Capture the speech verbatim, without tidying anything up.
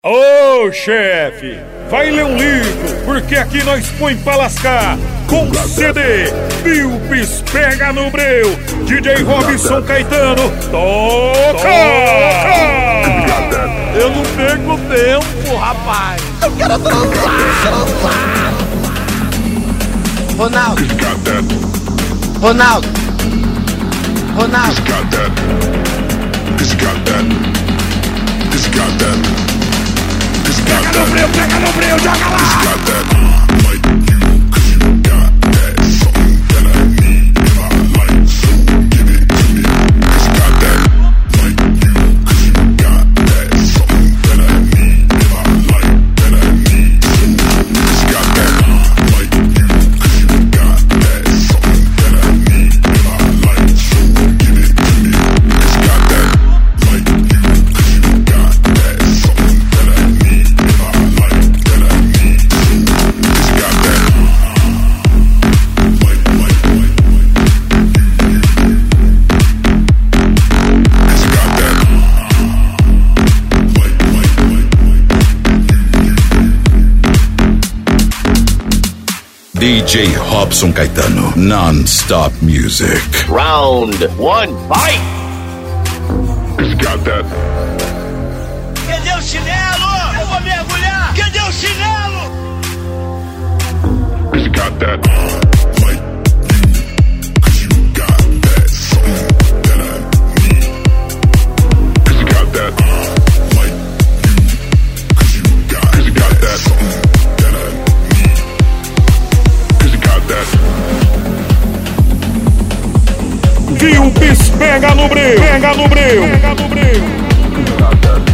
Ô chefe, vai ler um livro, porque aqui nós põe pra lascar. Com C D, Bilbis pega no breu, D J Robson Caetano, toca! Eu não perco tempo, rapaz. Eu quero transar, transar. Ronaldo, Ronaldo, Ronaldo. Pega no breu, pega no breu, joga lá. D J Robson Caetano, non-stop music. Round one, fight! It's got that. Cadê o chinelo? Eu vou mergulhar! Cadê o chinelo? It's got that. Bilbis pega no breu, pega no breu, pega no breu.